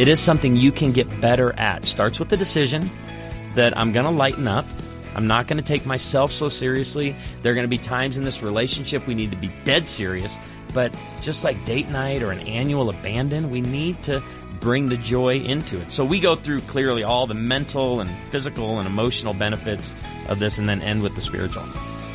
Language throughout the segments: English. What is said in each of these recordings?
It is something you can get better at. Starts with the decision that I'm going to lighten up. I'm not going to take myself so seriously. There are going to be times in this relationship we need to be dead serious. But just like date night or an annual abandon, we need to bring the joy into it. So we go through clearly all the mental and physical and emotional benefits of this and then end with the spiritual.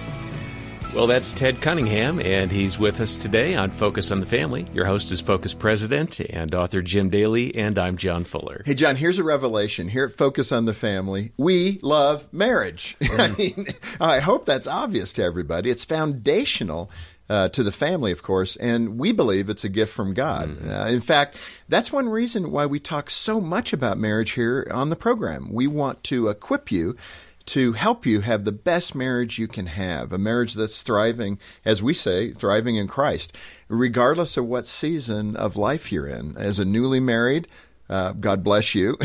Well, that's Ted Cunningham, and he's with us today on Focus on the Family. Your host is Focus President and author Jim Daly, and I'm John Fuller. Hey, John, here's a revelation. Here at Focus on the Family, we love marriage. I mean, I hope that's obvious to everybody. It's foundational to the family, of course, and we believe it's a gift from God. In fact, that's one reason why we talk so much about marriage here on the program. We want to equip you to help you have the best marriage you can have, a marriage that's thriving, as we say, thriving in Christ, regardless of what season of life you're in. As a newly married, God bless you,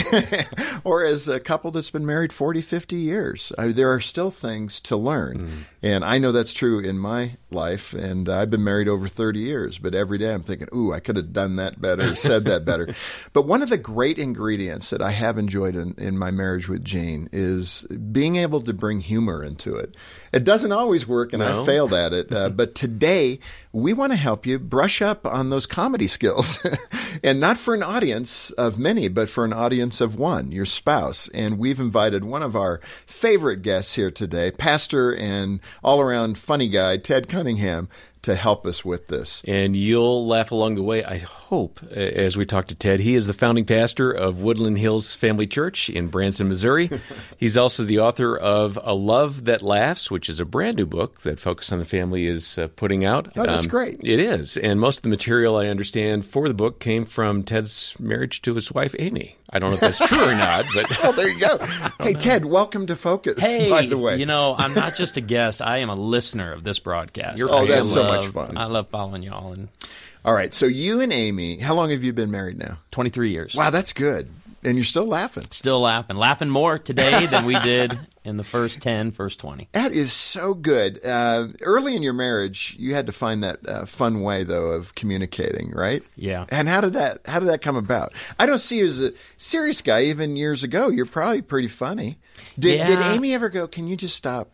or as a couple that's been married 40, 50 years. There are still things to learn. And I know that's true in my life, and I've been married over 30 years, but every day I'm thinking, ooh, I could have done that better, said that better. But one of the great ingredients that I have enjoyed in my marriage with Jane is being able to bring humor into it. It doesn't always work, and I've failed at it, but today we want to help you brush up on those comedy skills, and not for an audience of many, but for an audience of one, your spouse. And we've invited one of our favorite guests here today, pastor and all-around funny guy, Ted Cunningham, to help us with this. And you'll laugh along the way, I hope, as we talk to Ted. He is the founding pastor of Woodland Hills Family Church in Branson, Missouri. He's also the author of A Love That Laughs, which is a brand new book that Focus on the Family is putting out. Oh, that's great. It is. And most of the material, I understand, for the book came from Ted's marriage to his wife, Amy. I don't know if that's true or not, but... Well, there you go. Hey, Ted, welcome to Focus, by the way. You know, I'm not just a guest. I am a listener of this broadcast. That's so much fun. I love following y'all. All right, so you and Amy, how long have you been married now? 23 years. Wow, that's good. And you're still laughing. Still laughing. Laughing more today than we did in the first 20. That is so good. Early in your marriage, you had to find that fun way, though, of communicating, right? Yeah. And how did that come about? I don't see you as a serious guy even years ago. You're probably pretty funny. Did Amy ever go, can you just stop?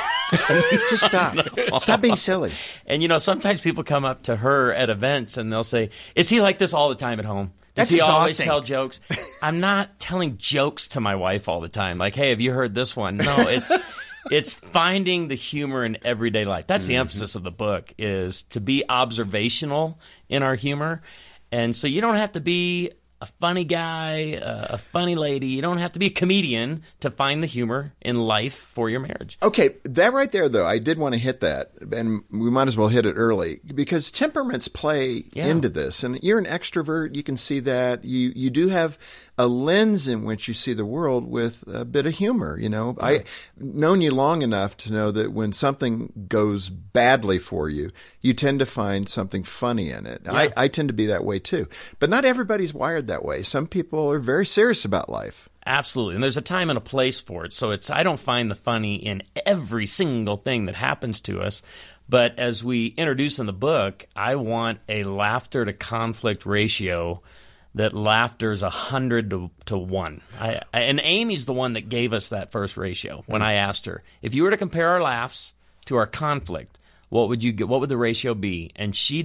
Just stop. No. Stop being silly. And, you know, sometimes people come up to her at events and they'll say, is he like this all the time at home? Does he always tell jokes? I'm not telling jokes to my wife all the time. Like, hey, have you heard this one? No, it's finding the humor in everyday life. That's the emphasis of the book, is to be observational in our humor. And so you don't have to be a funny guy, a funny lady. You don't have to be a comedian to find the humor in life for your marriage. Okay, that right there, though, I did want to hit that, and we might as well hit it early, because temperaments play into this. And you're an extrovert, you can see that. You do have a lens in which you see the world with a bit of humor, you know. Yeah. I've known you long enough to know that when something goes badly for you, you tend to find something funny in it. Yeah. I tend to be that way too. But not everybody's wired that way. Some people are very serious about life. Absolutely. And there's a time and a place for it. So I don't find the funny in every single thing that happens to us. But as we introduce in the book, I want a laughter to conflict ratio that laughter's 100 to 1. And Amy's the one that gave us that first ratio when I asked her, if you were to compare our laughs to our conflict, what would the ratio be? And she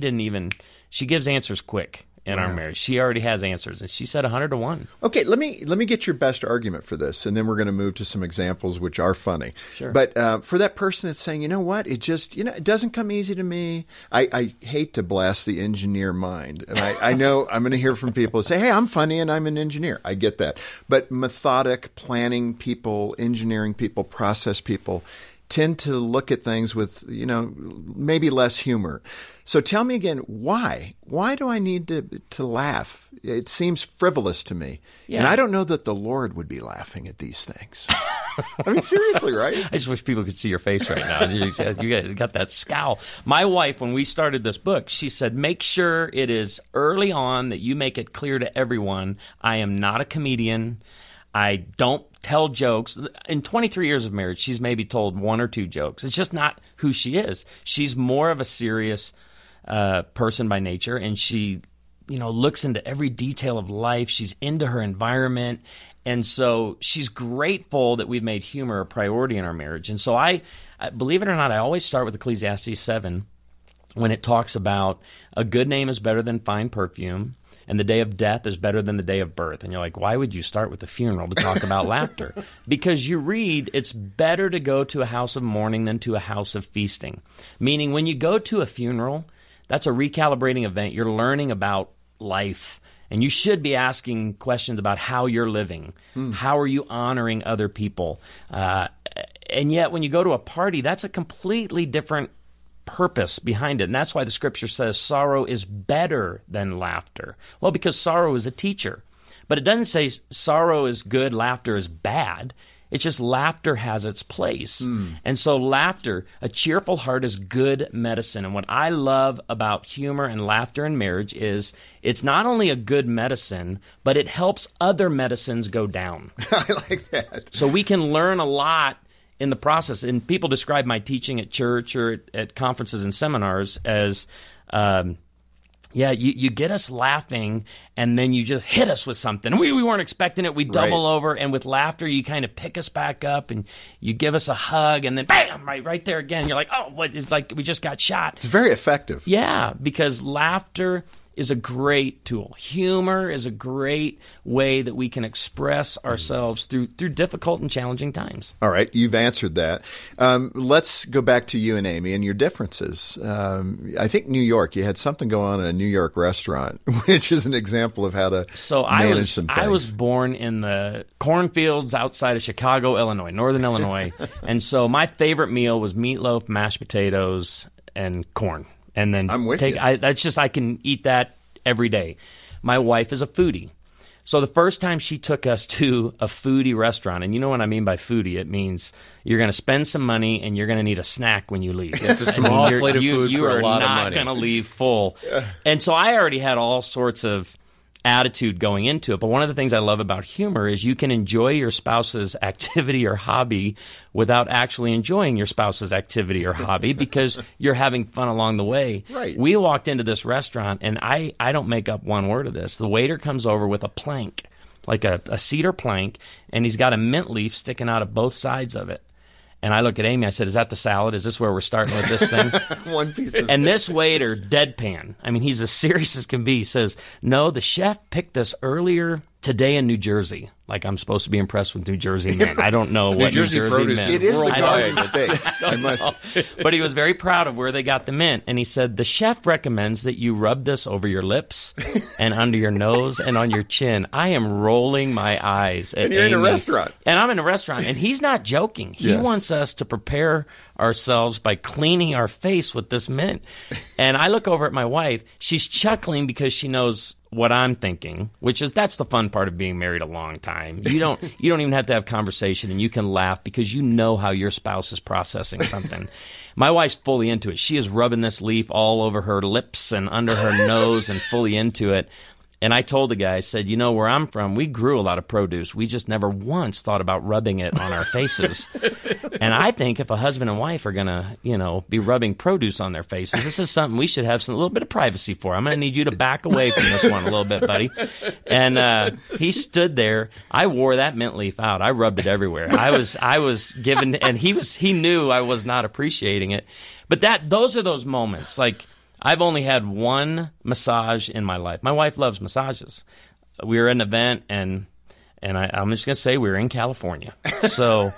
gives answers quick in our marriage. She already has answers, and she said 100 to 1. Okay, let me get your best argument for this, and then we're going to move to some examples which are funny. Sure. But for that person that's saying, you know what, it just, it doesn't come easy to me. I hate to blast the engineer mind, and I know I'm going to hear from people who say, hey, I'm funny and I'm an engineer. I get that. But methodic, planning people, engineering people, process people tend to look at things with, maybe less humor. So tell me again, why? Why do I need to laugh? It seems frivolous to me. Yeah. And I don't know that the Lord would be laughing at these things. I mean, seriously, right? I just wish people could see your face right now. You got that scowl. My wife, when we started this book, she said, make sure it is early on that you make it clear to everyone, I am not a comedian. I don't tell jokes. In 23 years of marriage, she's maybe told one or two jokes. It's just not who she is. She's more of a serious person by nature, and she looks into every detail of life. She's into her environment. And so she's grateful that we've made humor a priority in our marriage. And so I believe it or not, I always start with Ecclesiastes 7 when it talks about a good name is better than fine perfume, and the day of death is better than the day of birth. And you're like, why would you start with the funeral to talk about laughter? Because you read, it's better to go to a house of mourning than to a house of feasting. Meaning when you go to a funeral, that's a recalibrating event. You're learning about life. And you should be asking questions about how you're living. How are you honoring other people? And yet when you go to a party, that's a completely different purpose behind it. And that's why the scripture says sorrow is better than laughter. Well, because sorrow is a teacher. But it doesn't say sorrow is good, laughter is bad. It's just laughter has its place. And so laughter, a cheerful heart is good medicine. And what I love about humor and laughter in marriage is it's not only a good medicine, but it helps other medicines go down. I like that. So we can learn a lot in the process. And people describe my teaching at church or at conferences and seminars as, you get us laughing, and then you just hit us with something. We weren't expecting it. We double over, and with laughter, you kind of pick us back up, and you give us a hug, and then bam, right there again. You're like, oh, what? It's like we just got shot. It's very effective. Yeah, because laughter is a great tool. Humor is a great way that we can express ourselves through difficult and challenging times. All right, you've answered that. Let's go back to you and Amy and your differences. I think New York, you had something go on in a New York restaurant, which is an example of how to manage some things. I was born in the cornfields outside of Chicago, Illinois, northern Illinois. And so my favorite meal was meatloaf, mashed potatoes, and corn. And then I'm with you. I can eat that every day. My wife is a foodie. So the first time she took us to a foodie restaurant, and you know what I mean by foodie, it means you're going to spend some money and you're going to need a snack when you leave. It's a small plate of food for a lot of money. You are not going to leave full. And so I already had all sorts of attitude going into it. But one of the things I love about humor is you can enjoy your spouse's activity or hobby without actually enjoying your spouse's activity or hobby because you're having fun along the way. Right. We walked into this restaurant, and I don't make up one word of this. The waiter comes over with a plank, like a cedar plank, and he's got a mint leaf sticking out of both sides of it. And I look at Amy, I said, is that the salad? Is this where we're starting with this thing? One piece of And this waiter, deadpan, I mean, he's as serious as can be, says, no, the chef picked this earlier today in New Jersey. Like I'm supposed to be impressed with New Jersey men. I don't know what New Jersey produce meant. It is the worldwide. Garden State. I must. But he was very proud of where they got the mint. And he said, the chef recommends that you rub this over your lips and under your nose and on your chin. I am rolling my eyes at And you're Amy. in a restaurant. And I'm in a restaurant. And he's not joking. He Yes. wants us to prepare ourselves by cleaning our face with this mint. And I look over at my wife. She's chuckling because she knows what I'm thinking, which is that's the fun part of being married a long time. You don't even have to have conversation, and you can laugh because you know how your spouse is processing something. My wife's fully into it. She is rubbing this leaf all over her lips and under her nose and fully into it. And I told the guy, I said, where I'm from, we grew a lot of produce. We just never once thought about rubbing it on our faces. And I think if a husband and wife are going to, be rubbing produce on their faces, this is something we should have a little bit of privacy for. I'm going to need you to back away from this one a little bit, buddy. And he stood there. I wore that mint leaf out. I rubbed it everywhere. I was given, and he knew I was not appreciating it. But those are those moments, like, I've only had one massage in my life. My wife loves massages. We were at an event, and I'm just going to say we were in California. So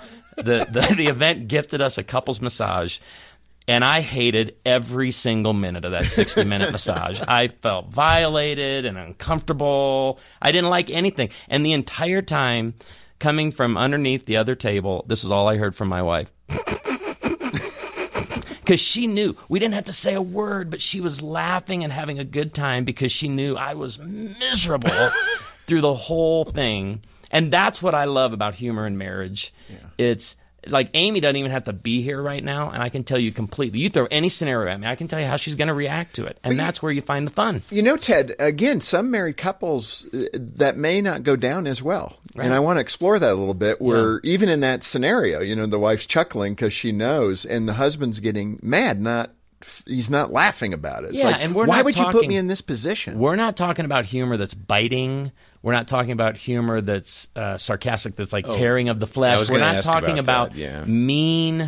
the event gifted us a couples massage, and I hated every single minute of that 60-minute massage. I felt violated and uncomfortable. I didn't like anything. And the entire time, coming from underneath the other table, this is all I heard from my wife. Because she knew. We didn't have to say a word, but she was laughing and having a good time because she knew I was miserable through the whole thing. And that's what I love about humor in marriage. Yeah. It's like Amy doesn't even have to be here right now, and I can tell you completely. You throw any scenario at me, I can tell you how she's going to react to it. And that's where you find the fun. Ted, again, some married couples, that may not go down as well. Right. And I want to explore that a little bit, where even in that scenario, the wife's chuckling because she knows, and the husband's getting mad, not laughing about it. It's Yeah, like, and we're why not would you put talking- me in this position? We're not talking about humor that's biting. We're not talking about humor that's sarcastic, that's like tearing of the flesh. was We're gonna not ask talking about about that, yeah. mean,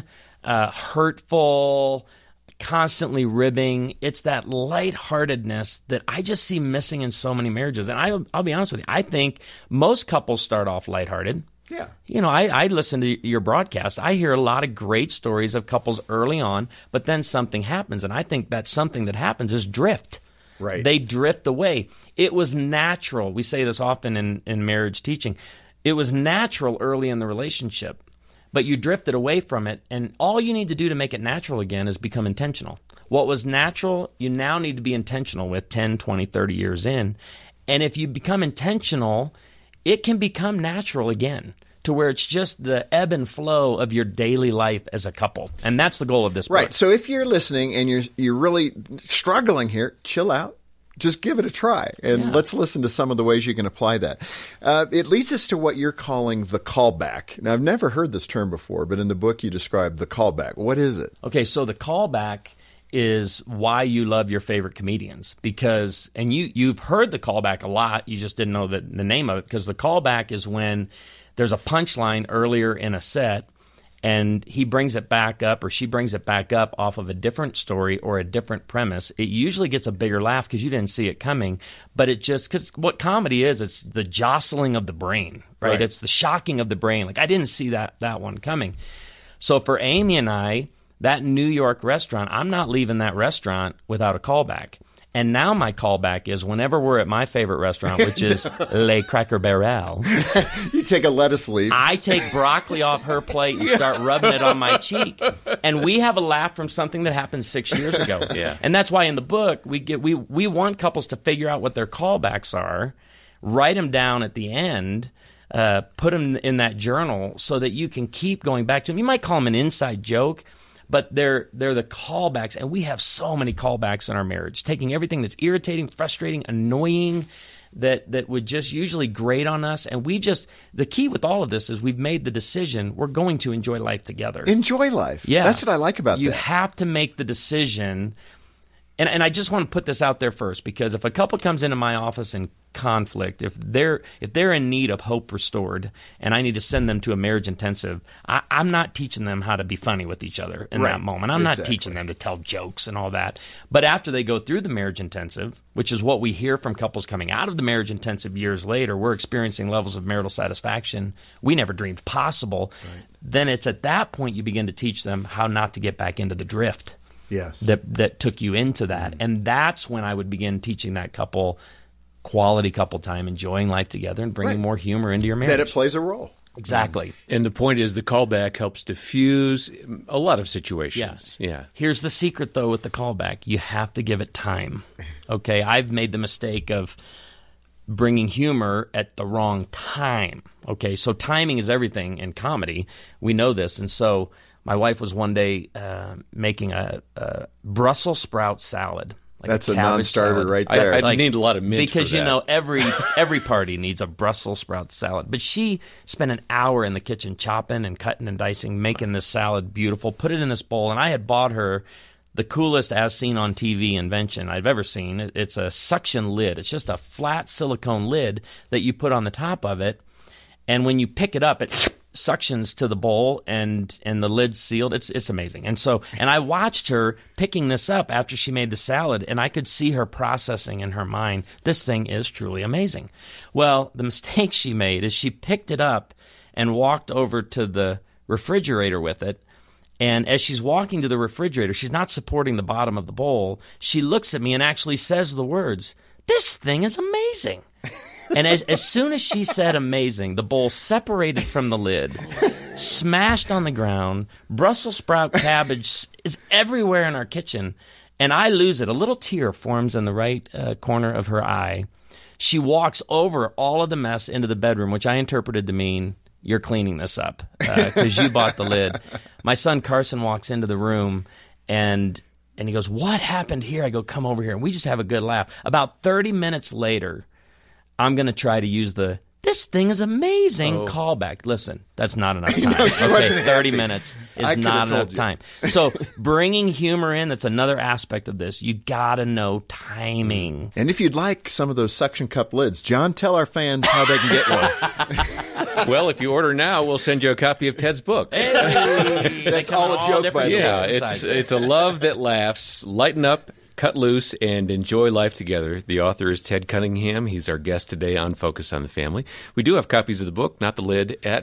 hurtful, constantly ribbing. It's that lightheartedness that I just see missing in so many marriages. And I'll be honest with you, I think most couples start off lighthearted. Yeah. You know, I listen to your broadcast. I hear a lot of great stories of couples early on, but then something happens. And I think that something that happens is drift. Right. They drift away. It was natural. We say this often in marriage teaching. It was natural early in the relationship, but you drifted away from it. And all you need to do to make it natural again is become intentional. What was natural, you now need to be intentional with 10, 20, 30 years in. And if you become intentional, it can become natural again to where it's just the ebb and flow of your daily life as a couple. And that's the goal of this book. Right. So if you're listening and you're really struggling here, chill out. Just give it a try. And let's listen to some of the ways you can apply that. It leads us to what you're calling the callback. Now, I've never heard this term before, but in the book you describe the callback. What is it? Okay, so the callback is why you love your favorite comedians, because, and you've heard the callback a lot, you just didn't know the name of it, because the callback is when there's a punchline earlier in a set and he brings it back up or she brings it back up off of a different story or a different premise. It usually gets a bigger laugh because you didn't see it coming, but it just, because what comedy is, it's the jostling of the brain, right? It's the shocking of the brain. Like, I didn't see that one coming. So for Amy and I, that New York restaurant, I'm not leaving that restaurant without a callback. And now my callback is whenever we're at my favorite restaurant, which is Le Cracker Barrel. You take a lettuce leaf. I take broccoli off her plate and start rubbing it on my cheek. And we have a laugh from something that happened 6 years ago. Yeah. And that's why in the book, we want couples to figure out what their callbacks are, write them down at the end, put them in that journal so that you can keep going back to them. You might call them an inside joke, but they're the callbacks, and we have so many callbacks in our marriage, taking everything that's irritating, frustrating, annoying, that would just usually grate on us. And the key with all of this is we've made the decision we're going to enjoy life together. Enjoy life. Yeah. That's what I like about you that. You have to make the decision. And I just want to put this out there first, because if a couple comes into my office in conflict, if they're in need of hope restored and I need to send them to a marriage intensive, I'm not teaching them how to be funny with each other in that moment. I'm not teaching them to tell jokes and all that. But after they go through the marriage intensive, which is what we hear from couples coming out of the marriage intensive years later, we're experiencing levels of marital satisfaction we never dreamed possible. Then it's at that point you begin to teach them how not to get back into the drift. Yes. That took you into that. And that's when I would begin teaching that couple quality couple time, enjoying life together, and bringing more humor into your marriage. That it plays a role. Exactly. And the point is the callback helps diffuse a lot of situations. Yes. Yeah. Here's the secret, though, with the callback. You have to give it time. Okay? I've made the mistake of bringing humor at the wrong time. Okay? So timing is everything in comedy. We know this. And so my wife was one day making a Brussels sprout salad. Like that's a non-starter salad. Right there. I need a lot of mint because for that. You know every party needs a Brussels sprout salad. But she spent an hour in the kitchen chopping and cutting and dicing, making this salad beautiful. Put it in this bowl, and I had bought her the coolest as seen on TV invention I've ever seen. It's a suction lid. It's just a flat silicone lid that you put on the top of it, and when you pick it up, it suctions to the bowl and the lid's sealed. It's amazing. And I watched her picking this up after she made the salad, and I could see her processing in her mind, this thing is truly amazing. Well, the mistake she made is she picked it up and walked over to the refrigerator with it. And as she's walking to the refrigerator, she's not supporting the bottom of the bowl. She looks at me and actually says the words, "This thing is amazing." And as soon as she said amazing, the bowl separated from the lid, smashed on the ground. Brussels sprout cabbage is everywhere in our kitchen, and I lose it. A little tear forms in the right corner of her eye. She walks over all of the mess into the bedroom, which I interpreted to mean, you're cleaning this up because you bought the lid. My son Carson walks into the room, and he goes, "What happened here?" I go, "Come over here." And we just have a good laugh. About 30 minutes later, I'm going to try to use the This thing is amazing. Callback. Listen, that's not enough time. No, she wasn't 30 happy. minutes I is could not have told enough you. time. So bringing humor in, that's another aspect of this. You got to know timing. And if you'd like some of those suction cup lids, John, tell our fans how they can get one. Well, if you order now, we'll send you a copy of Ted's book. That's all a joke, by the way. Yeah, it's a love that laughs. Lighten up, cut loose, and enjoy life together. The author is Ted Cunningham. He's our guest today on Focus on the Family. We do have copies of the book, not the lid, at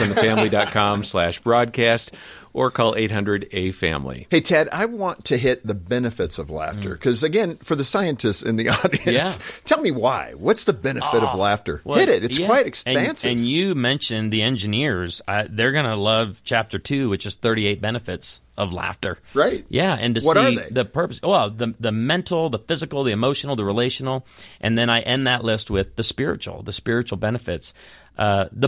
focusonthefamily.com/broadcast or call 800-A-FAMILY. Hey, Ted, I want to hit the benefits of laughter because, again, for the scientists in the audience, tell me why. What's the benefit of laughter? Well, Hit it. It's yeah. quite expansive. And you mentioned the engineers. They're going to love Chapter 2, which is 38 benefits of laughter. Right. Yeah, and to What see are they? the purpose. Well, the mental, the physical, the emotional, the relational, and then I end that list with the spiritual benefits. The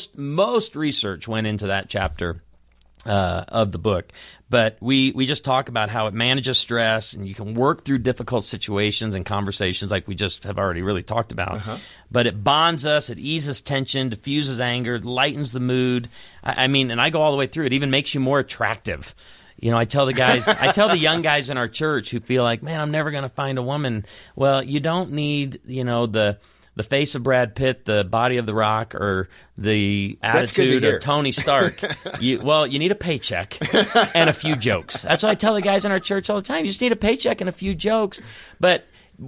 most research went into that chapter of the book, but we just talk about how it manages stress and you can work through difficult situations and conversations like we just have already really talked about. But it bonds us, it eases tension, diffuses anger, lightens the mood. I mean, and I go all the way through. It even makes you more attractive. You know, I tell the young guys in our church who feel like, man, I'm never going to find a woman. Well, you don't need, the face of Brad Pitt, the body of The Rock, or the That's good to attitude hear. of Tony Stark. You need a paycheck and a few jokes. That's what I tell the guys in our church all the time. You just need a paycheck and a few jokes. But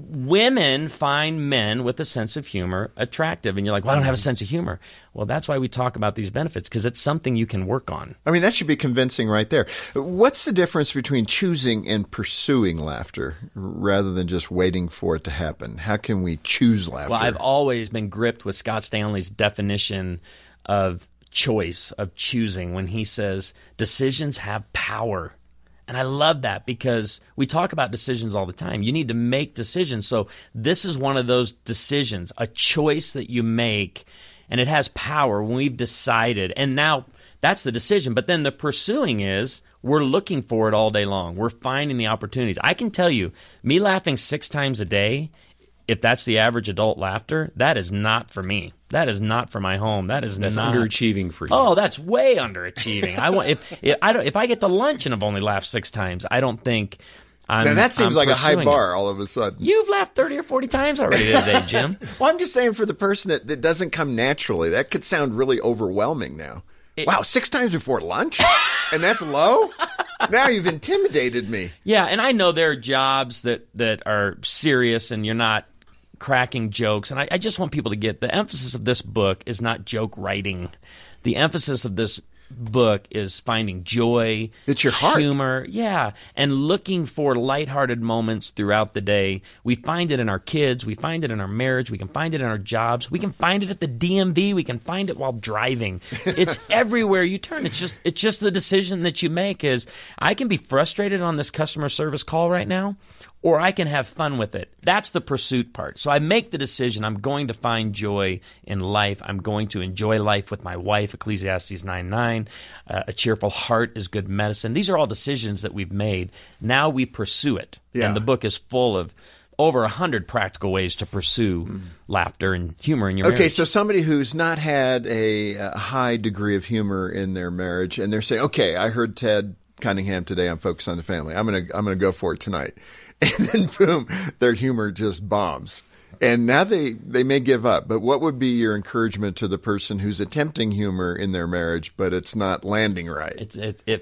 women find men with a sense of humor attractive. And you're like, well, I don't have a sense of humor. Well, that's why we talk about these benefits, because it's something you can work on. I mean, that should be convincing right there. What's the difference between choosing and pursuing laughter rather than just waiting for it to happen? How can we choose laughter? Well, I've always been gripped with Scott Stanley's definition of choice, of choosing, when he says decisions have power. And I love that because we talk about decisions all the time. You need to make decisions. So this is one of those decisions, a choice that you make, and it has power when we've decided. And now that's the decision. But then the pursuing is we're looking for it all day long. We're finding the opportunities. I can tell you, me laughing 6 times a day, if that's the average adult laughter, that is not for me. That is not for my home. That's not underachieving for you. Oh, that's way underachieving. I want if I get to lunch and I've only laughed 6 times, I don't think I'm. Now that seems I'm like a high pursuing bar it. all of a sudden. You've laughed 30 or 40 times already today, Jim. Well, I'm just saying for the person that doesn't come naturally, that could sound really overwhelming now. Wow, 6 times before lunch? And that's low? Now you've intimidated me. Yeah, and I know there are jobs that are serious and you're not cracking jokes. And I just want people to get the emphasis of this book is not joke writing. The emphasis of this book is finding joy. It's your heart. Humor. Yeah. And looking for lighthearted moments throughout the day. We find it in our kids. We find it in our marriage. We can find it in our jobs. We can find it at the DMV. We can find it while driving. It's everywhere you turn. It's just the decision that you make is I can be frustrated on this customer service call right now, or I can have fun with it. That's the pursuit part. So I make the decision. I'm going to find joy in life. I'm going to enjoy life with my wife, Ecclesiastes 9:9. A cheerful heart is good medicine. These are all decisions that we've made. Now we pursue it. Yeah. And the book is full of over 100 practical ways to pursue laughter and humor in your Okay, marriage. so somebody who's not had a high degree of humor in their marriage, and they're saying, okay, I heard Ted Cunningham today on Focus on the Family. I'm gonna go for it tonight. And then boom, their humor just bombs. And now they may give up. But what would be your encouragement to the person who's attempting humor in their marriage, but it's not landing right?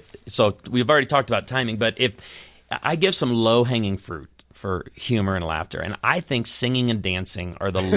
So we've already talked about timing, but if I give some low-hanging fruit for humor and laughter, and I think singing and dancing are the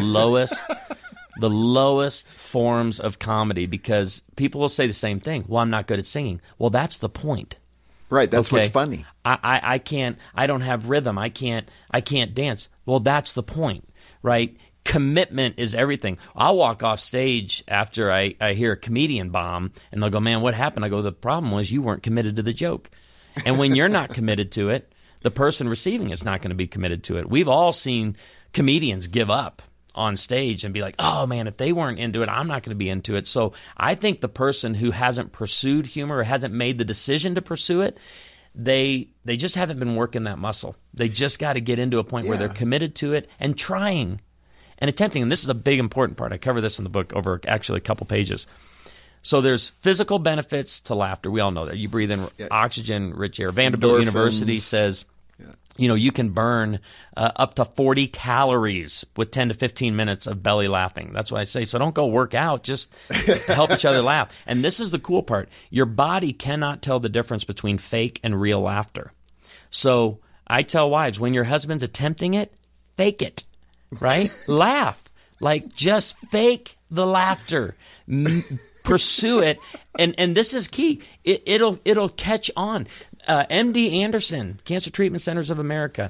lowest forms of comedy, because people will say the same thing. Well, I'm not good at singing. Well, that's the point. Right, that's Okay. what's funny. I can't. I don't have rhythm. I can't dance. Well, that's the point, right? Commitment is everything. I'll walk off stage after I hear a comedian bomb, and they'll go, "Man, what happened?" I go, "The problem was you weren't committed to the joke." And when you're not committed to it, the person receiving it's not going to be committed to it. We've all seen comedians give up on stage and be like, "Oh man, if they weren't into it, I'm not going to be into it." So I think the person who hasn't pursued humor or hasn't made the decision to pursue it, they just haven't been working that muscle. They just got to get into a point where they're committed to it and trying. and attempting. And this is a big important part. I cover this in the book over actually a couple pages. So there's physical benefits to laughter. We all know that. You breathe in oxygen, rich air. Vanderbilt University says, you can burn up to 40 calories with 10 to 15 minutes of belly laughing. That's why I say, so don't go work out. Just help each other laugh. And this is the cool part. Your body cannot tell the difference between fake and real laughter. So I tell wives, when your husband's attempting it, fake it, right? Laugh. Like, just fake the laughter. Pursue it, and this is key. It'll catch on. MD Anderson, Cancer Treatment Centers of America,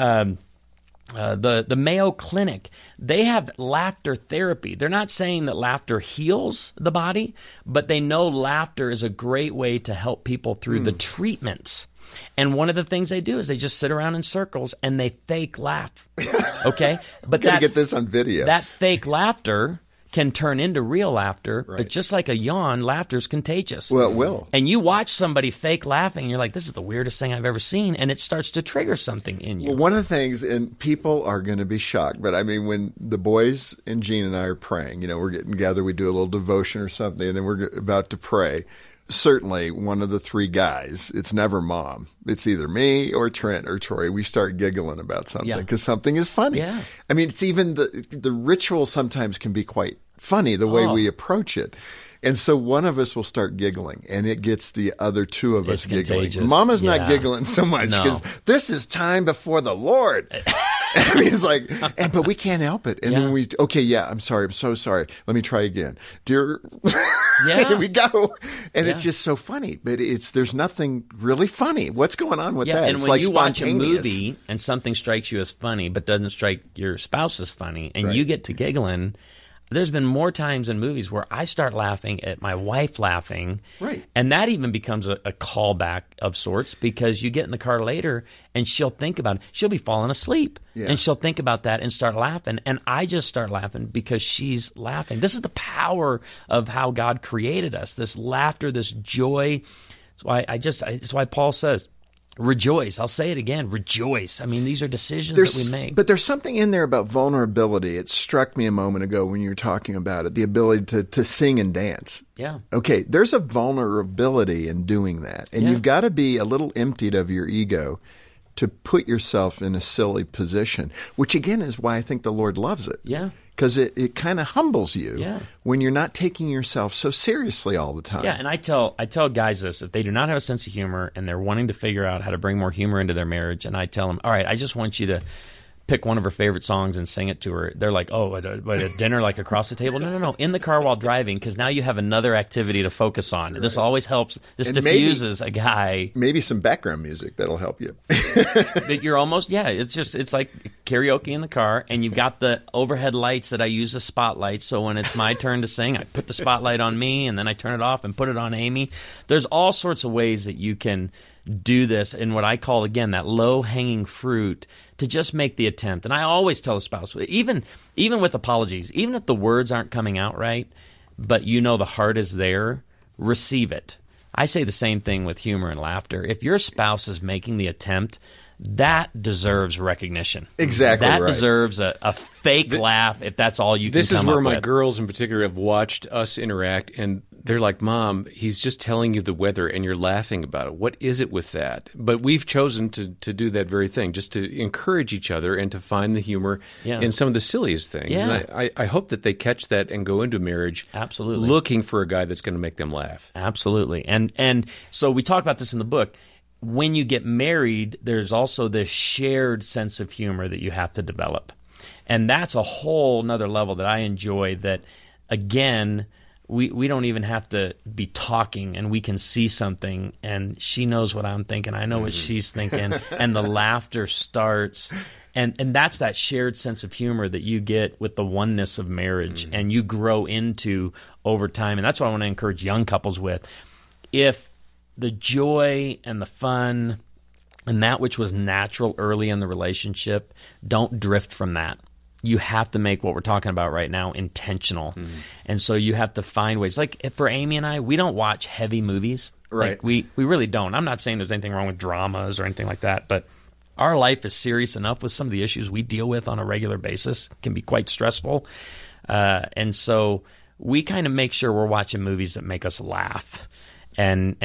the Mayo Clinic, they have laughter therapy. They're not saying that laughter heals the body, but they know laughter is a great way to help people through the treatments. And one of the things they do is they just sit around in circles and they fake laugh. Okay, but gotta get this on video. That fake laughter can turn into real laughter, but just like a yawn, laughter's contagious. Well, it will. And you watch somebody fake laughing, and you're like, this is the weirdest thing I've ever seen, and it starts to trigger something in you. Well, one of the things, and people are going to be shocked, but I mean, when the boys and Gene and I are praying, we're getting together, we do a little devotion or something, and then we're about to pray. Certainly, one of the three guys, it's never mom. It's either me or Trent or Troy. We start giggling about something because something is funny. Yeah. I mean, it's even the ritual sometimes can be quite funny the way we approach it. And so one of us will start giggling, and it gets the other two of us giggling. Contagious. Mama's not giggling so much because this is time before the Lord. I mean, it's like, but we can't help it. And then I'm sorry. I'm so sorry. Let me try again. Dear, here we go. And it's just so funny, but there's nothing really funny. What's going on with that? And it's when like you watch a spontaneous. movie and something strikes you as funny, but doesn't strike your spouse as funny, and you get to giggling, there's been more times in movies where I start laughing at my wife laughing. Right. And that even becomes a callback of sorts because you get in the car later and she'll think about it. She'll be falling asleep and she'll think about that and start laughing. And I just start laughing because she's laughing. This is the power of how God created us, this laughter, this joy. That's why Paul says, rejoice. I'll say it again. Rejoice. I mean, these are decisions that we make. But there's something in there about vulnerability. It struck me a moment ago when you were talking about it, the ability to sing and dance. Yeah. Okay, there's a vulnerability in doing that. And you've got to be a little emptied of your ego to put yourself in a silly position, which again is why I think the Lord loves it. Yeah. Because it kind of humbles you when you're not taking yourself so seriously all the time. Yeah, and I tell guys this, if they do not have a sense of humor and they're wanting to figure out how to bring more humor into their marriage, and I tell them, all right, I just want you to pick one of her favorite songs and sing it to her. They're like, oh, at a dinner, like across the table? No. In the car while driving, because now you have another activity to focus on. Right. This always helps. This diffuses a guy. Maybe some background music that'll help you. But you're almost, it's like karaoke in the car, and you've got the overhead lights that I use as spotlights. So when it's my turn to sing, I put the spotlight on me, and then I turn it off and put it on Amy. There's all sorts of ways that you can do this in what I call, again, that low-hanging fruit to just make the attempt. And I always tell a spouse, even with apologies, even if the words aren't coming out right, but you know the heart is there, receive it. I say the same thing with humor and laughter. If your spouse is making the attempt, that deserves recognition. Exactly that right. deserves a fake laugh if that's all you can come up with. This is where my girls in particular have watched us interact, and they're like, Mom, he's just telling you the weather, and you're laughing about it. What is it with that? But we've chosen to do that very thing, just to encourage each other and to find the humor in some of the silliest things. Yeah. And I hope that they catch that and go into marriage absolutely looking for a guy that's going to make them laugh. Absolutely. And so we talk about this in the book. When you get married, there's also this shared sense of humor that you have to develop. And that's a whole nother level that I enjoy that, again, we don't even have to be talking, and we can see something, and she knows what I'm thinking, I know what she's thinking, and the laughter starts. And that's that shared sense of humor that you get with the oneness of marriage, and you grow into over time. And that's what I want to encourage young couples with. If the joy and the fun and that which was natural early in the relationship, don't drift from that. You have to make what we're talking about right now intentional. And so you have to find ways. Like for Amy and I, we don't watch heavy movies. Right. Like we really don't. I'm not saying there's anything wrong with dramas or anything like that, but our life is serious enough with some of the issues we deal with on a regular basis. It can be quite stressful. And so we kind of make sure we're watching movies that make us laugh. And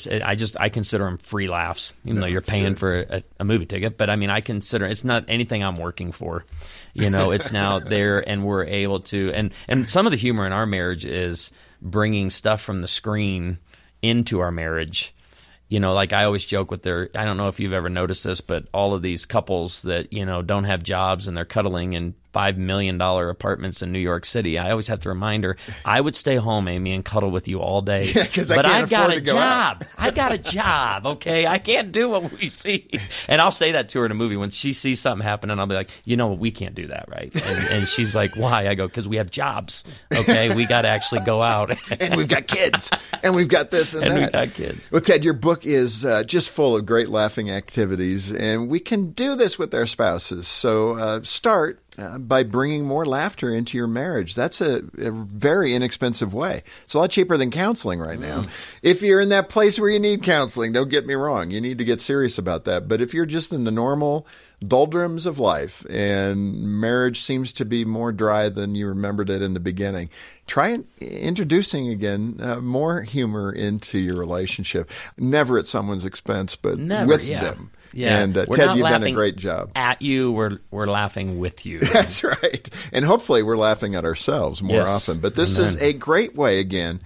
I consider them free laughs, even though you're paying for a movie ticket. But I mean, I consider it's not anything I'm working for. It's now there, and we're able to. And some of the humor in our marriage is bringing stuff from the screen into our marriage. Like I always joke with I don't know if you've ever noticed this, but all of these couples that, don't have jobs and they're cuddling in $5 million apartments in New York City. I always have to remind her, I would stay home, Amy, and cuddle with you all day. Yeah, but I've got a job. I got a job, okay? I can't do what we see. And I'll say that to her in a movie. When she sees something happen, and I'll be like, we can't do that, right? And she's like, why? I go, because we have jobs, okay? We got to actually go out. And we've got kids. And we've got this and that. And we've got kids. Well, Ted, your book is just full of great laughing activities, and we can do this with our spouses. So start by bringing more laughter into your marriage. That's a very inexpensive way. It's a lot cheaper than counseling right now. If you're in that place where you need counseling, don't get me wrong, you need to get serious about that. But if you're just in the normal doldrums of life and marriage seems to be more dry than you remembered it in the beginning, try introducing again more humor into your relationship. Never at someone's expense, but with them. Yeah. And Ted, you've done a great job. At you, we're laughing with you. That's right. And hopefully we're laughing at ourselves more often. But this is a great way, again,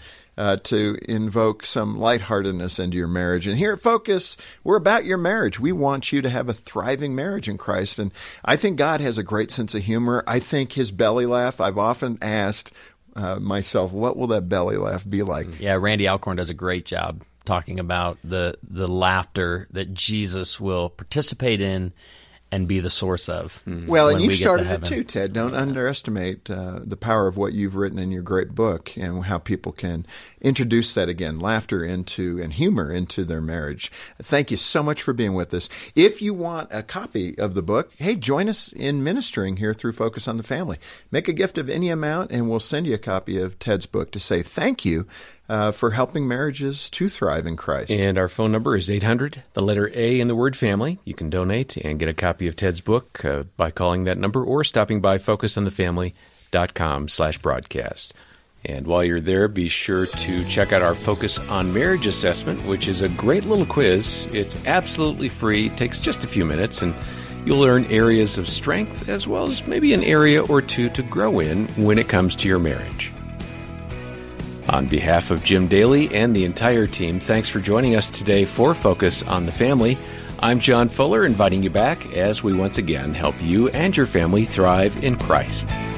to invoke some lightheartedness into your marriage. And here at Focus, we're about your marriage. We want you to have a thriving marriage in Christ. And I think God has a great sense of humor. I think his belly laugh, I've often asked myself, what will that belly laugh be like? Yeah, Randy Alcorn does a great job talking about the laughter that Jesus will participate in and be the source of. Well, and you started it too, Ted. Don't underestimate the power of what you've written in your great book and how people can introduce that again, laughter into and humor into their marriage. Thank you so much for being with us. If you want a copy of the book, hey, join us in ministering here through Focus on the Family. Make a gift of any amount, and we'll send you a copy of Ted's book to say thank you for helping marriages to thrive in Christ. And our phone number is 800, the letter A in the word family. You can donate and get a copy of Ted's book by calling that number or stopping by focusonthefamily.com/broadcast. And while you're there, be sure to check out our Focus on Marriage assessment, which is a great little quiz. It's absolutely free, takes just a few minutes, and you'll learn areas of strength as well as maybe an area or two to grow in when it comes to your marriage. On behalf of Jim Daly and the entire team, thanks for joining us today for Focus on the Family. I'm John Fuller, inviting you back as we once again help you and your family thrive in Christ.